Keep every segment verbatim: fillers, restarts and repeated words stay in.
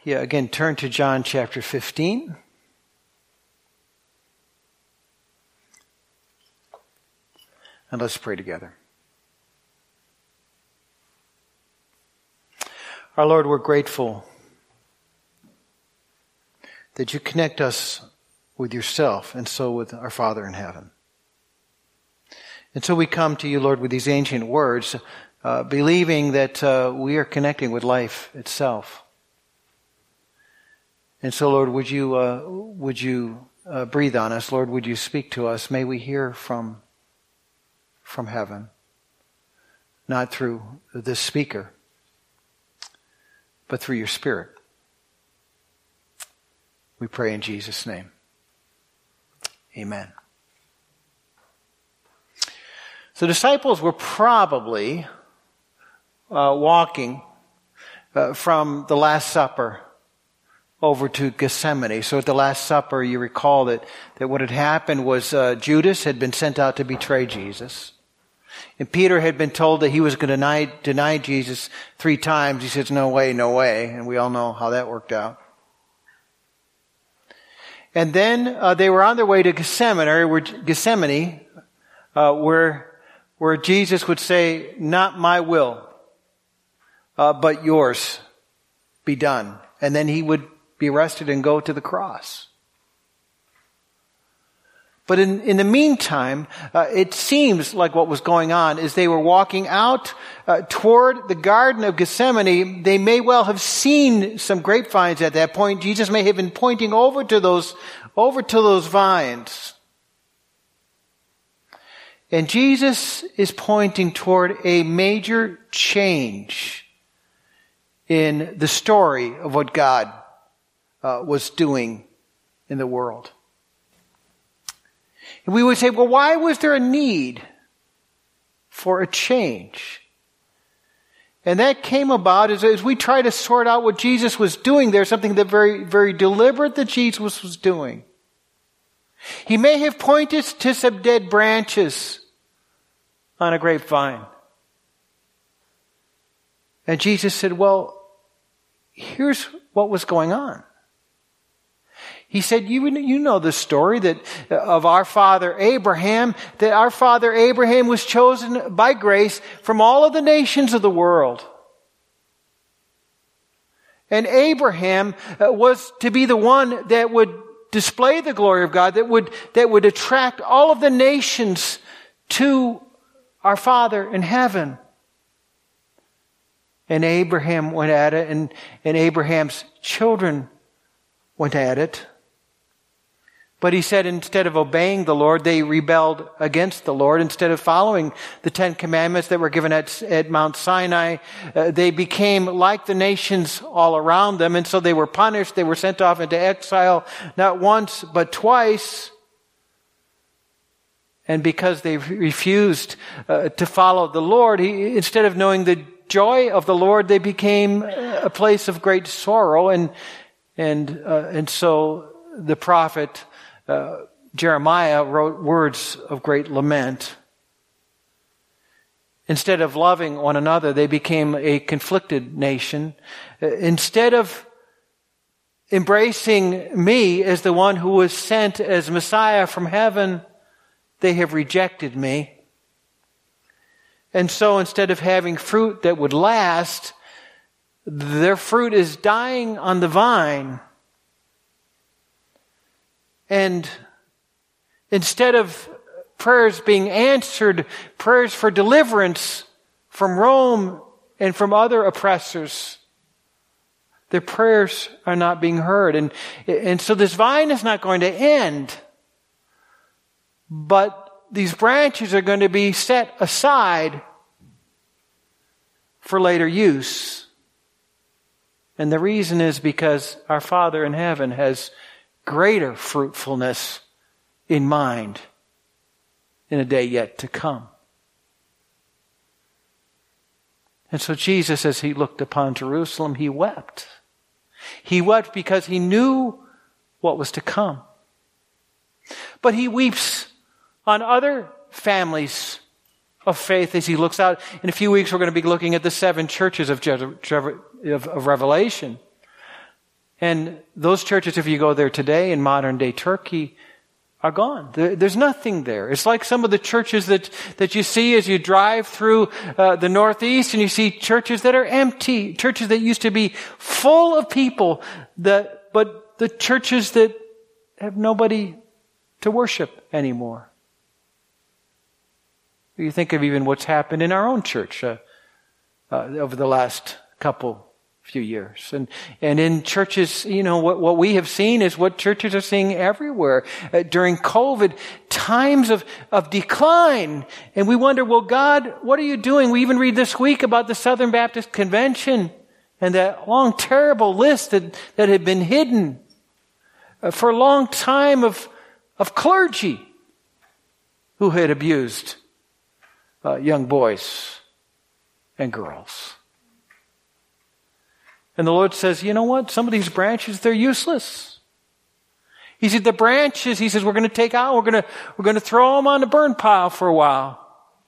yeah, again, turn to John chapter fifteen. And let's pray together. Our Lord, we're grateful that you connect us with yourself and so with our Father in heaven. And so we come to you, Lord, with these ancient words, uh, believing that uh, we are connecting with life itself. And so, Lord, would you uh, would you uh, breathe on us? Lord, would you speak to us? May we hear from from heaven, not through this speaker, but through your Spirit. We pray in Jesus' name. Amen. The disciples were probably uh, walking uh, from the Last Supper over to Gethsemane. So at the Last Supper, you recall that, that what had happened was uh, Judas had been sent out to betray Jesus. And Peter had been told that he was going to deny, deny Jesus three times. He says, no way, no way. And we all know how that worked out. And then uh, they were on their way to Gethsemane, or Gethsemane, uh, where where Jesus would say, not my will, uh, but yours be done. And then he would be arrested and go to the cross. But in, in the meantime, uh, it seems like what was going on is they were walking out uh, toward the Garden of Gethsemane. They may well have seen some grapevines at that point. Jesus may have been pointing over to those, over to those vines. And Jesus is pointing toward a major change in the story of what God uh, was doing in the world. And we would say, well, why was there a need for a change? And that came about as, as we try to sort out what Jesus was doing. There's something that very, very deliberate that Jesus was doing. He may have pointed to some dead branches on a grapevine. And Jesus said, well, here's what was going on. He said, you, you know the story that of our father Abraham, that our father Abraham was chosen by grace from all of the nations of the world. And Abraham was to be the one that would display the glory of God, that would, that would attract all of the nations to our Father in heaven. And Abraham went at it, and, and Abraham's children went at it. But he said instead of obeying the Lord, they rebelled against the Lord. Instead of following the Ten Commandments that were given at, at Mount Sinai, uh, they became like the nations all around them. And so they were punished. They were sent off into exile, not once, but twice. And because they refused uh, to follow the Lord, he, instead of knowing the joy of the Lord, they became a place of great sorrow. And and uh, and so the prophet uh, Jeremiah wrote words of great lament. Instead of loving one another, they became a conflicted nation. Instead of embracing me as the one who was sent as Messiah from heaven, they have rejected me. And so instead of having fruit that would last, their fruit is dying on the vine. And instead of prayers being answered, prayers for deliverance from Rome and from other oppressors, their prayers are not being heard. And, and so this vine is not going to end. But these branches are going to be set aside for later use. And the reason is because our Father in heaven has greater fruitfulness in mind in a day yet to come. And so Jesus, as he looked upon Jerusalem, he wept. He wept because he knew what was to come. But he weeps on other families of faith as he looks out. In a few weeks, we're going to be looking at the seven churches of, of, of Revelation. And those churches, if you go there today in modern day Turkey, are gone. There, there's nothing there. It's like some of the churches that, that you see as you drive through uh, the Northeast, and you see churches that are empty, churches that used to be full of people, that, but the churches that have nobody to worship anymore. You think of even what's happened in our own church uh, uh, over the last couple few years. And and in churches, you know, what, what we have seen is what churches are seeing everywhere. Uh, during COVID, times of, of decline. And we wonder, well, God, what are you doing? We even read this week about the Southern Baptist Convention and that long, terrible list that, that had been hidden uh, for a long time of, of clergy who had abused uh, young boys and girls. And the Lord says, you know what? Some of these branches, they're useless. He said, the branches, he says, we're going to take out, we're going to, we're going to throw them on the burn pile for a while.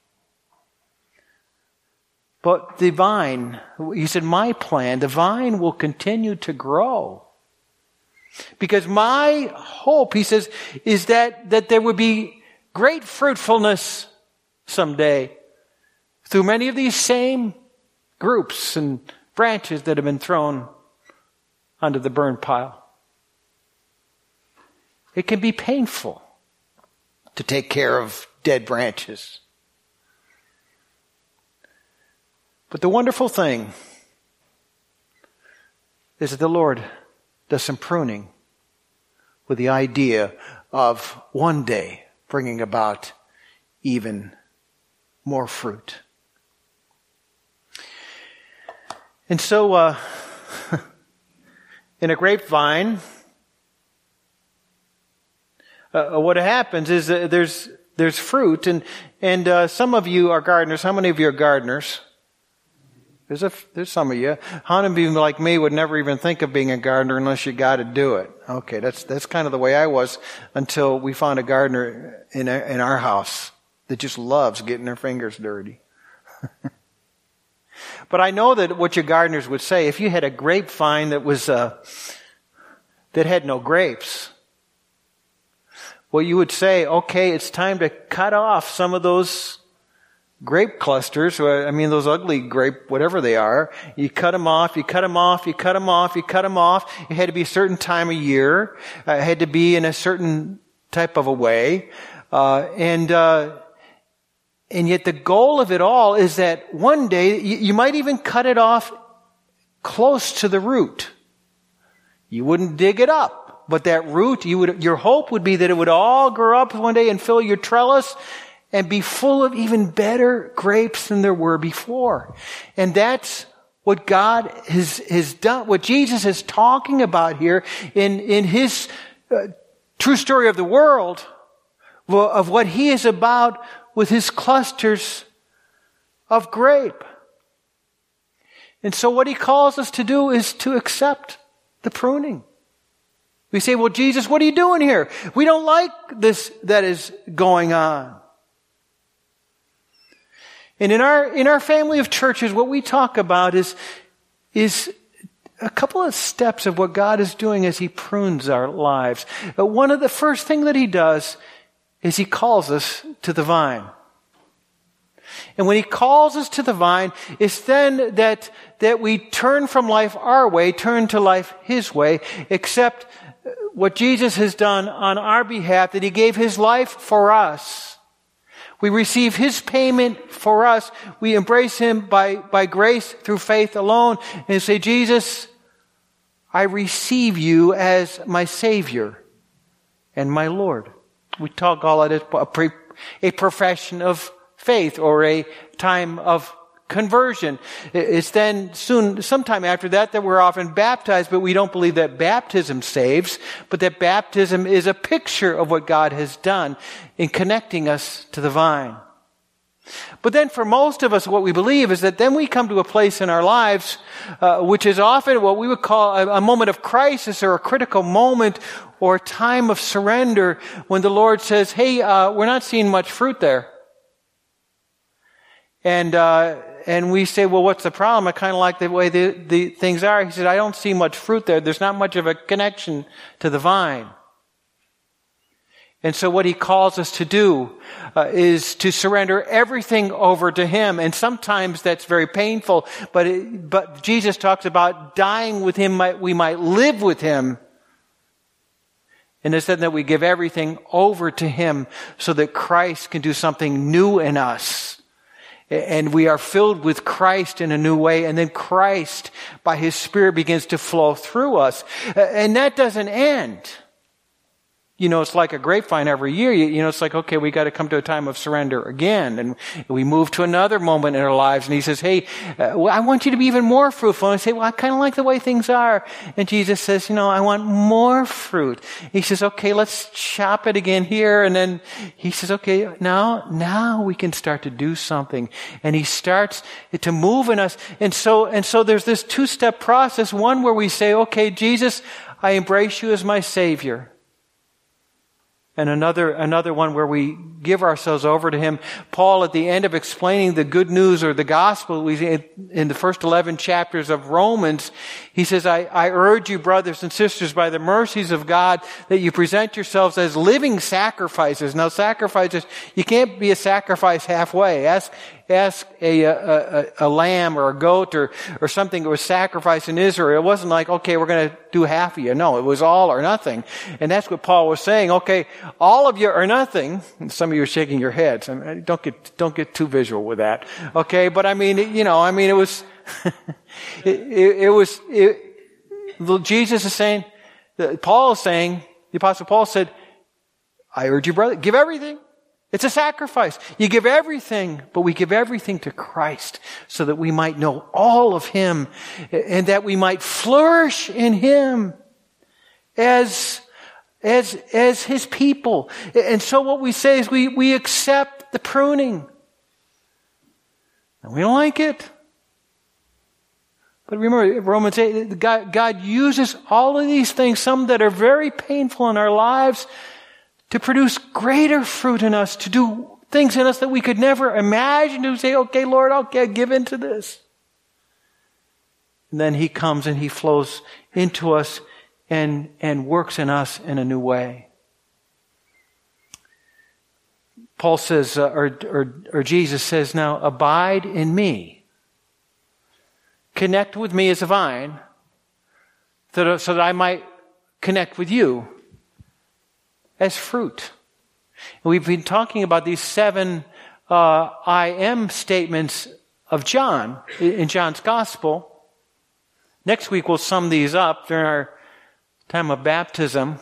But the vine, he said, my plan, the vine will continue to grow. Because my hope, he says, is that, that there would be great fruitfulness someday through many of these same groups and branches that have been thrown onto the burn pile. It can be painful to take care of dead branches. But the wonderful thing is that the Lord does some pruning with the idea of one day bringing about even more fruit. And so, uh, in a grapevine, uh, what happens is uh, there's there's fruit, and and uh, some of you are gardeners. How many of you are gardeners? There's a there's some of you. How many of you, like me, would never even think of being a gardener unless you got to do it? Okay, that's that's kind of the way I was until we found a gardener in our, in our house that just loves getting their fingers dirty. But I know that what your gardeners would say, if you had a grapevine that was uh, that had no grapes, well, you would say, okay, it's time to cut off some of those grape clusters. I mean, those ugly grape, whatever they are. You cut them off, you cut them off, you cut them off, you cut them off. It had to be a certain time of year. Uh, it had to be in a certain type of a way. Uh, and... Uh, And yet the goal of it all is that one day, you, you might even cut it off close to the root. You wouldn't dig it up, but that root, you would, your hope would be that it would all grow up one day and fill your trellis and be full of even better grapes than there were before. And that's what God has, has done, what Jesus is talking about here in, in his uh, true story of the world, of what he is about with his clusters of grape. And so what he calls us to do is to accept the pruning. We say, well, Jesus, what are you doing here? We don't like this that is going on. And in our, in our family of churches, what we talk about is, is a couple of steps of what God is doing as he prunes our lives. But one of the first thing that he does is he calls us to the vine. And when he calls us to the vine, it's then that, that we turn from life our way, turn to life his way, accept what Jesus has done on our behalf, that he gave his life for us. We receive his payment for us. We embrace him by, by grace through faith alone and say, Jesus, I receive you as my Savior and my Lord. We talk all that as a, pre, a profession of faith or a time of conversion. It's then soon, sometime after that, that we're often baptized, but we don't believe that baptism saves, but that baptism is a picture of what God has done in connecting us to the vine. But then for most of us, what we believe is that then we come to a place in our lives, uh, which is often what we would call a, a moment of crisis or a critical moment or a time of surrender when the Lord says, hey, uh, we're not seeing much fruit there. And, uh, and we say, well, what's the problem? I kind of like the way the, the things are. He said, I don't see much fruit there. There's not much of a connection to the vine. And so what he calls us to do uh, is to surrender everything over to him. And sometimes that's very painful, but it, but Jesus talks about dying with him, might, we might live with him. And instead that we give everything over to him so that Christ can do something new in us. And we are filled with Christ in a new way. And then Christ, by his Spirit, begins to flow through us. And that doesn't end. You know, it's like a grapevine every year. You, you know, it's like, okay, we got to come to a time of surrender again. And we move to another moment in our lives. And he says, hey, uh, well, I want you to be even more fruitful. And I say, well, I kind of like the way things are. And Jesus says, you know, I want more fruit. He says, okay, let's chop it again here. And then he says, okay, now, now we can start to do something. And he starts to move in us. And so, and so there's this two-step process. One where we say, okay, Jesus, I embrace you as my Savior. And another, another one where we give ourselves over to him. Paul, at the end of explaining the good news or the gospel, we, in the first eleven chapters of Romans, he says, I, I urge you, brothers and sisters, by the mercies of God, that you present yourselves as living sacrifices. Now, sacrifices, you can't be a sacrifice halfway. Ask, ask a, a, a, a lamb or a goat or, or something that was sacrificed in Israel. It wasn't like, okay, we're going to do half of you. No, it was all or nothing. And that's what Paul was saying. Okay, all of you or nothing. And some of you are shaking your heads. I mean, don't get, don't get too visual with that. Okay, but I mean, you know, I mean, it was, it, it, it was, it, Jesus is saying, Paul is saying, the Apostle Paul said, I urge you, brother, give everything. It's a sacrifice. You give everything, but we give everything to Christ so that we might know all of him and that we might flourish in him as, as, as his people. And so what we say is we, we accept the pruning. And we don't like it. But remember, Romans eight, God, God uses all of these things, some that are very painful in our lives, to produce greater fruit in us, to do things in us that we could never imagine, to say, okay, Lord, okay, give into this. And then he comes and he flows into us and, and works in us in a new way. Paul says, uh, or, or, or Jesus says, now abide in me. Connect with me as a vine so that, so that I might connect with you as fruit. And we've been talking about these seven uh, I am statements of John in John's Gospel. Next week we'll sum these up during our time of baptism.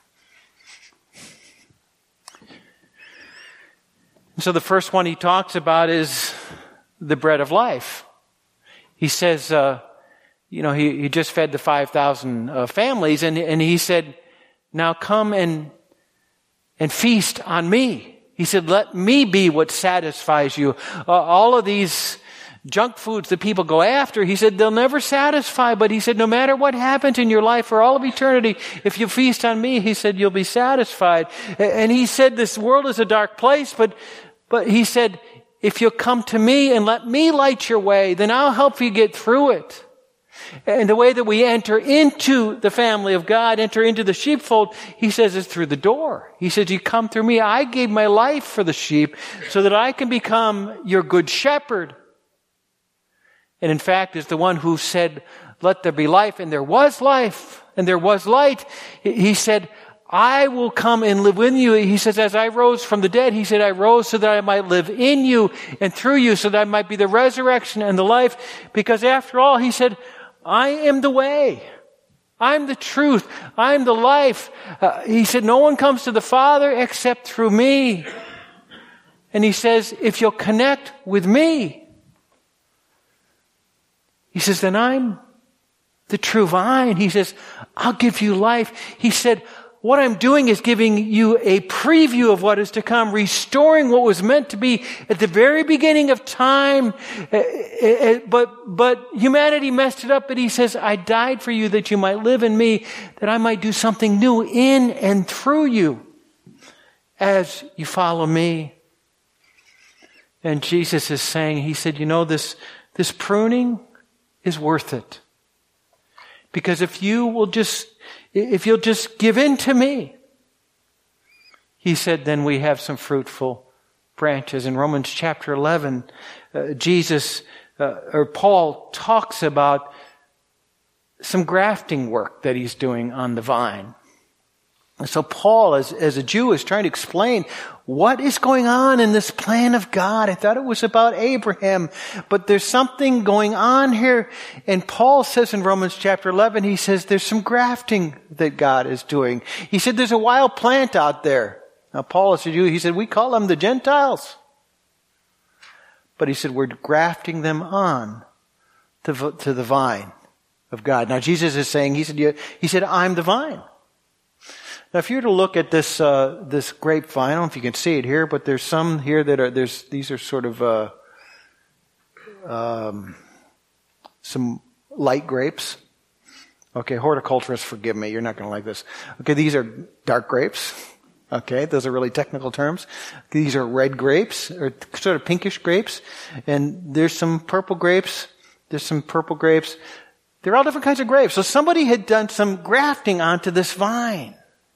And so the first one he talks about is the bread of life. He says, uh, you know, he, he just fed the five thousand uh, families, and, and he said, now come and and feast on me. He said, let me be what satisfies you. Uh, all of these junk foods that people go after, he said, they'll never satisfy. But he said, no matter what happens in your life for all of eternity, if you feast on me, he said, you'll be satisfied. And he said, this world is a dark place, but, but he said, if you'll come to me and let me light your way, then I'll help you get through it. And the way that we enter into the family of God, enter into the sheepfold, he says, is through the door. He says, you come through me. I gave my life for the sheep so that I can become your good shepherd. And in fact, is the one who said, let there be life, and there was life, and there was light. He said, I will come and live with you. He says, as I rose from the dead, he said, I rose so that I might live in you and through you, so that I might be the resurrection and the life. Because after all, he said, I am the way. I'm the truth. I'm the life. Uh, he said, no one comes to the Father except through me. And he says, if you'll connect with me, he says, then I'm the true vine. He says, I'll give you life. He said, what I'm doing is giving you a preview of what is to come, restoring what was meant to be at the very beginning of time. But, but humanity messed it up, but he says, I died for you that you might live in me, that I might do something new in and through you as you follow me. And Jesus is saying, he said, you know, this, this pruning is worth it. Because if you will just, if you'll just give in to me, he said, then we have some fruitful branches. In Romans chapter eleven, uh, Jesus, uh, or Paul talks about some grafting work that he's doing on the vine. And so Paul, as, as a Jew, is trying to explain what is going on in this plan of God. I thought it was about Abraham, but there's something going on here. And Paul says in Romans chapter eleven, he says there's some grafting that God is doing. He said there's a wild plant out there. Now Paul is a Jew. He said we call them the Gentiles. But he said we're grafting them on to, to the vine of God. Now Jesus is saying, he said, he said, I'm the vine. Now, if you were to look at this uh, this grapevine, I don't know if you can see it here, but there's some here that are there's these are sort of uh, um, some light grapes. Okay, horticulturists, forgive me, you're not going to like this. Okay, these are dark grapes. Okay, those are really technical terms. These are red grapes, or sort of pinkish grapes, and there's some purple grapes. There's some purple grapes. They're all different kinds of grapes. So somebody had done some grafting onto this vine.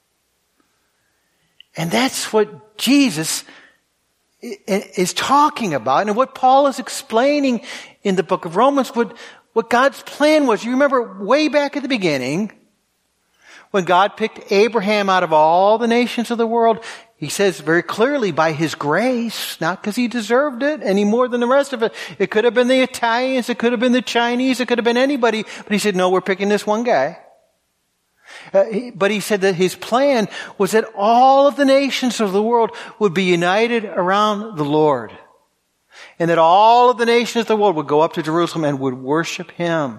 And that's what Jesus is talking about, and what Paul is explaining in the book of Romans, what, what God's plan was. You remember way back at the beginning, when God picked Abraham out of all the nations of the world, he says very clearly by his grace, not because he deserved it any more than the rest of it. It could have been the Italians, it could have been the Chinese, it could have been anybody, but he said, no, we're picking this one guy. Uh, he, but he said that his plan was that all of the nations of the world would be united around the Lord. And that all of the nations of the world would go up to Jerusalem and would worship him.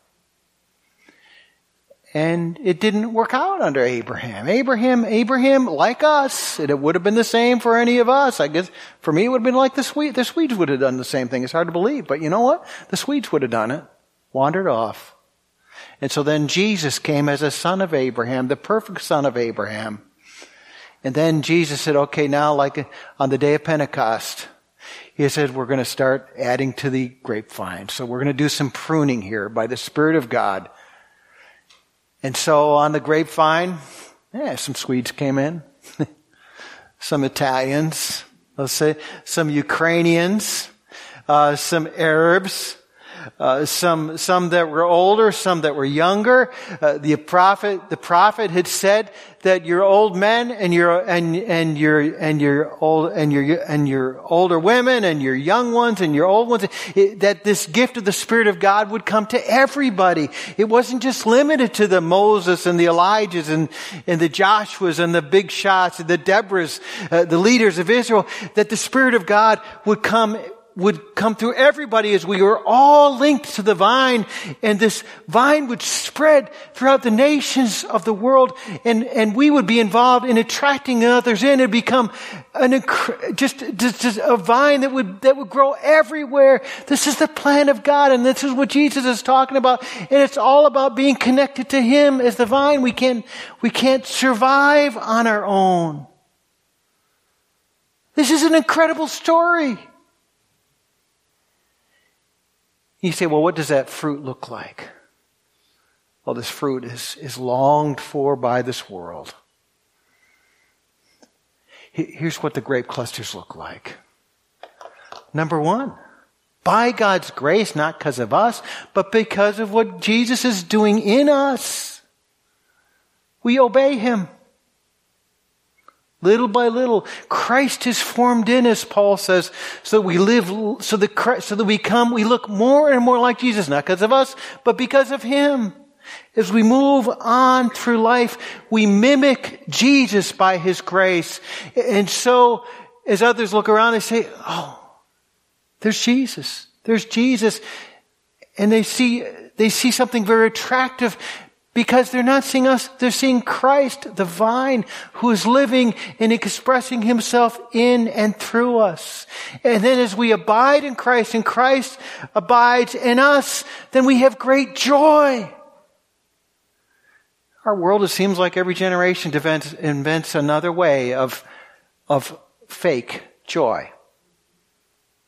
And it didn't work out under Abraham. Abraham, Abraham, like us, and it would have been the same for any of us. I guess for me it would have been like the Swedes. The Swedes would have done the same thing. It's hard to believe, but you know what? The Swedes would have done it. Wandered off. And so then Jesus came as a son of Abraham, the perfect son of Abraham. And then Jesus said, okay, now like on the day of Pentecost, he said, we're going to start adding to the grapevine. So we're going to do some pruning here by the Spirit of God. And so on the grapevine, yeah, some Swedes came in, some Italians, let's say, some Ukrainians, uh, some Arabs, Uh, some, some that were older, some that were younger. Uh, the prophet, the prophet had said that your old men and your, and, and your, and your old, and your, and your older women and your young ones and your old ones, it, that this gift of the Spirit of God would come to everybody. It wasn't just limited to the Moses and the Elijahs and, and the Joshuas and the big shots and the Deborahs, uh, the leaders of Israel, that the Spirit of God would come would come through everybody as we were all linked to the vine, and this vine would spread throughout the nations of the world, and, and we would be involved in attracting others in and become an just, just, just a vine that would that would grow everywhere. This is the plan of God, and this is what Jesus is talking about, and it's all about being connected to Him as the vine. We can't we can't survive on our own. This is an incredible story. You say, well, what does that fruit look like? Well, this fruit is, is longed for by this world. Here's what the grape clusters look like. Number one, by God's grace, not because of us, but because of what Jesus is doing in us, we obey Him. Little by little, Christ is formed in us, Paul says, so that we live, so that Christ, so that we come, we look more and more like Jesus, not because of us, but because of Him. As we move on through life, we mimic Jesus by His grace. And so, as others look around, they say, oh, there's Jesus. There's Jesus. And they see, they see something very attractive. Because they're not seeing us, they're seeing Christ, the vine, who is living and expressing Himself in and through us. And then as we abide in Christ and Christ abides in us, then we have great joy. Our world, it seems like every generation invents, invents another way of, of fake joy.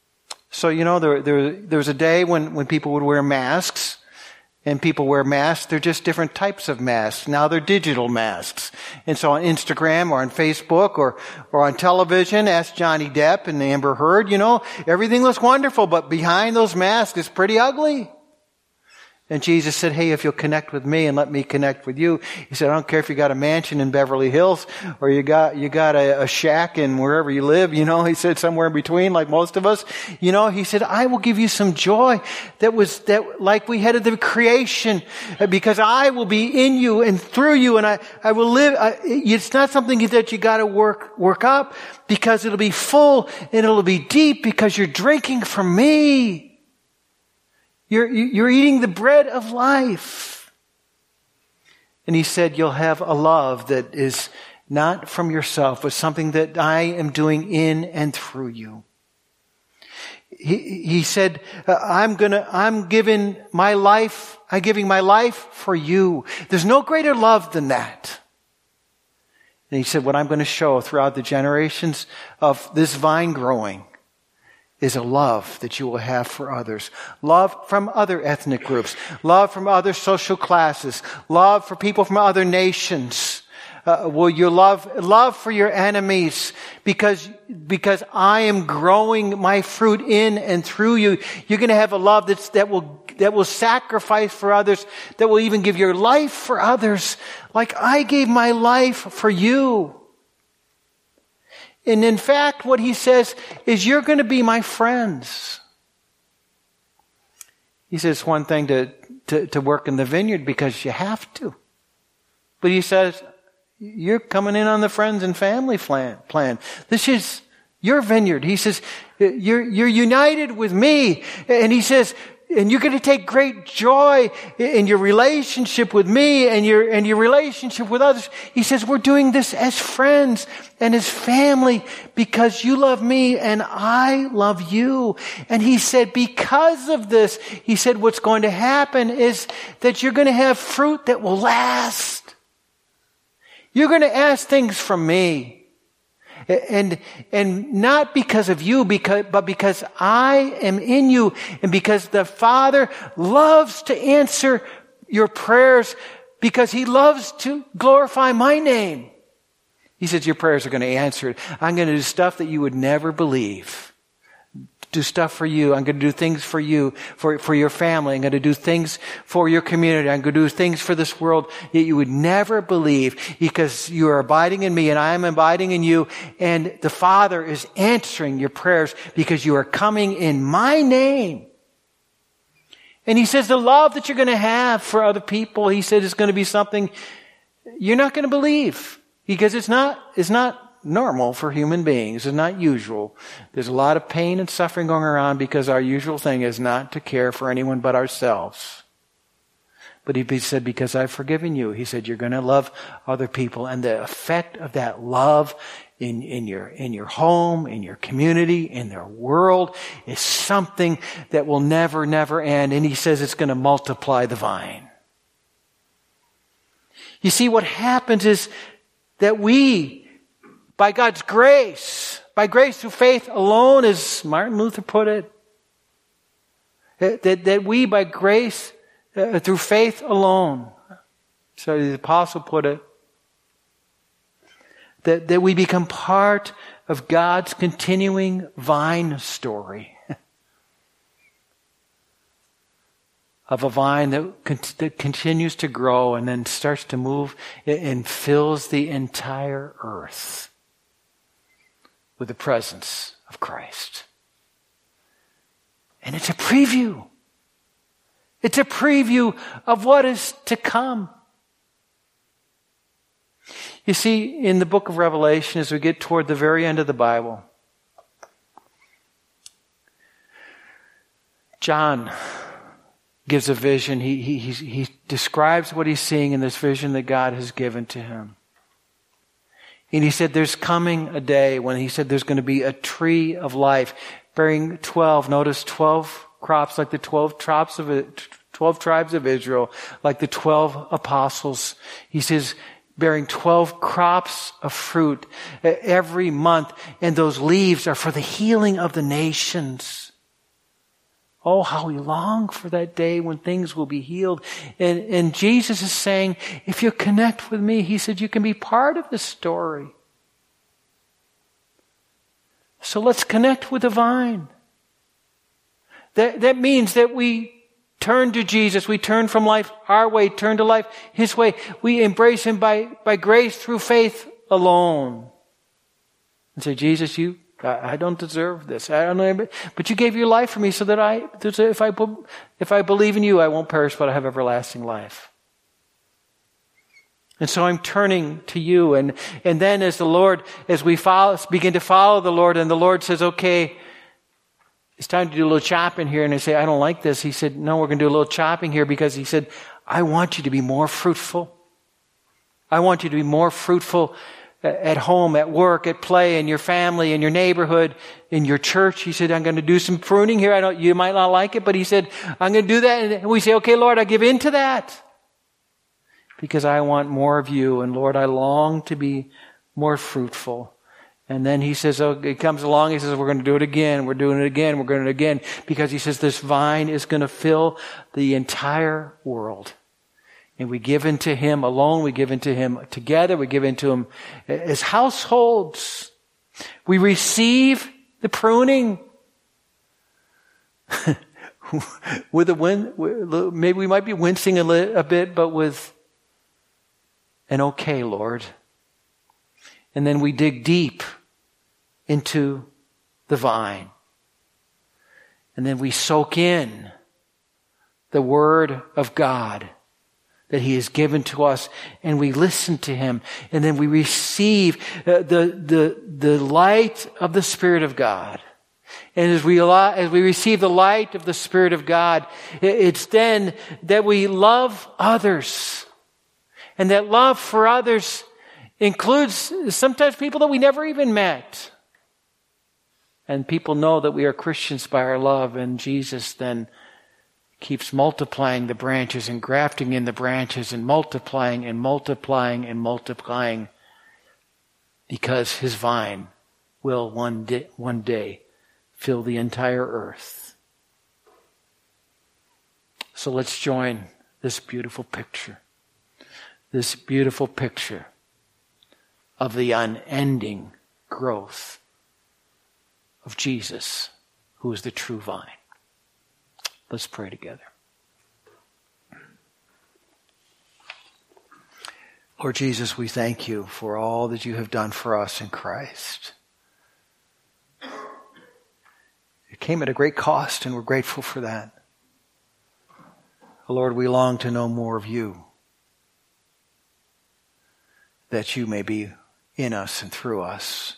So, you know, there, there, there was a day when, when people would wear masks, and people wear masks. They're just different types of masks. Now they're digital masks. And so on Instagram or on Facebook or, or on television, ask Johnny Depp and Amber Heard, you know, everything looks wonderful, but behind those masks is pretty ugly. And Jesus said, hey, if you'll connect with me and let me connect with you. He said, I don't care if you got a mansion in Beverly Hills or you got, you got a, a shack in wherever you live, you know, he said somewhere in between like most of us. You know, he said, I will give you some joy that was, that like we had at the creation because I will be in you and through you and I, I will live. I, it's not something that you got to work, work up because it'll be full and it'll be deep because you're drinking from me. You're, you're eating the bread of life. And he said, you'll have a love that is not from yourself, but something that I am doing in and through you. He, he said, I'm gonna, I'm giving my life, I'm giving my life for you. There's no greater love than that. And he said, what I'm going to show throughout the generations of this vine growing is a love that you will have for others. Love from other ethnic groups. Love from other social classes. Love for people from other nations. Uh, will you love, love for your enemies because, because I am growing my fruit in and through you. You're going to have a love that's, that will, that will sacrifice for others, that will even give your life for others. Like I gave my life for you. And in fact, what he says is, you're going to be my friends. He says it's one thing to, to, to work in the vineyard because you have to. But he says, you're coming in on the friends and family plan. plan. This is your vineyard. He says, you're, you're united with me. And he says, and you're going to take great joy in your relationship with me and your, and your relationship with others. He says, we're doing this as friends and as family because you love me and I love you. And he said, because of this, he said, what's going to happen is that you're going to have fruit that will last. You're going to ask things from me. And, and not because of you, because, but because I am in you and because the Father loves to answer your prayers because he loves to glorify my name. He says, your prayers are going to be answered. I'm going to do stuff that you would never believe. Do stuff for you. I'm going to do things for you, for, for your family. I'm going to do things for your community. I'm going to do things for this world that you would never believe because you are abiding in me and I am abiding in you. And the Father is answering your prayers because you are coming in my name. And he says the love that you're going to have for other people, he said, is going to be something you're not going to believe because it's not, it's not normal for human beings. It's not usual. There's a lot of pain and suffering going around because our usual thing is not to care for anyone but ourselves. But he said, because I've forgiven you, he said, you're going to love other people. And the effect of that love in, in your, in your home, in your community, in their world is something that will never, never end. And he says it's going to multiply the vine. You see, what happens is that we, by God's grace, by grace through faith alone, as Martin Luther put it, that, that we by grace uh, through faith alone, so the apostle put it, that, that we become part of God's continuing vine story. Of a vine that, con- that continues to grow and then starts to move and fills the entire earth with the presence of Christ. And it's a preview. It's a preview of what is to come. You see, in the book of Revelation, as we get toward the very end of the Bible, John gives a vision. He, he, he describes what he's seeing in this vision that God has given to him. And he said there's coming a day when he said there's going to be a tree of life bearing twelve, notice twelve crops like the twelve tribes of it, twelve tribes of Israel, like the twelve apostles. He says bearing twelve crops of fruit every month, and those leaves are for the healing of the nations. Oh, how we long for that day when things will be healed. And, and Jesus is saying, if you connect with me, he said, you can be part of the story. So let's connect with the vine. That, that means that we turn to Jesus. We turn from life our way, turn to life his way. We embrace him by, by grace through faith alone. And say, Jesus, you, I, I don't deserve this. I don't know, but you gave your life for me so that I, if I, if I believe in you, I won't perish, but I have everlasting life. And so I'm turning to you. And, and then as the Lord, as we follow, begin to follow the Lord, and the Lord says, okay, it's time to do a little chopping here. And I say, I don't like this. He said, no, we're going to do a little chopping here because he said, I want you to be more fruitful. I want you to be more fruitful at home, at work, at play, in your family, in your neighborhood, in your church. He said, I'm going to do some pruning here. I don't, you might not like it, but he said, I'm going to do that. And we say, okay, Lord, I give in to that because I want more of you. And Lord, I long to be more fruitful. And then he says, oh, he comes along, he says, we're going to do it again, we're doing it again, we're going to do it again. Because he says this vine is going to fill the entire world. And we give into him alone, we give into him together, we give into him as households. We receive the pruning. with a win, maybe we might be wincing a, li- a bit, but with an okay, Lord. And then we dig deep into the vine. And then we soak in the Word of God that he has given to us. And we listen to him. And then we receive uh, the, the, the light of the Spirit of God. And as we, allow, as we receive the light of the Spirit of God, it's then that we love others. And that love for others includes sometimes people that we never even met. And people know that we are Christians by our love, and Jesus then keeps multiplying the branches and grafting in the branches and multiplying and multiplying and multiplying because his vine will one day, one day fill the entire earth. So let's join this beautiful picture. This beautiful picture of the unending growth of Jesus, who is the true vine. Let's pray together. Lord Jesus, we thank you for all that you have done for us in Christ. It came at a great cost, and we're grateful for that. Lord, we long to know more of you, that you may be in us and through us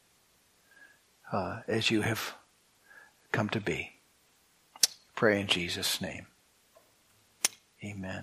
uh, as you have come to be. Pray in Jesus' name. Amen.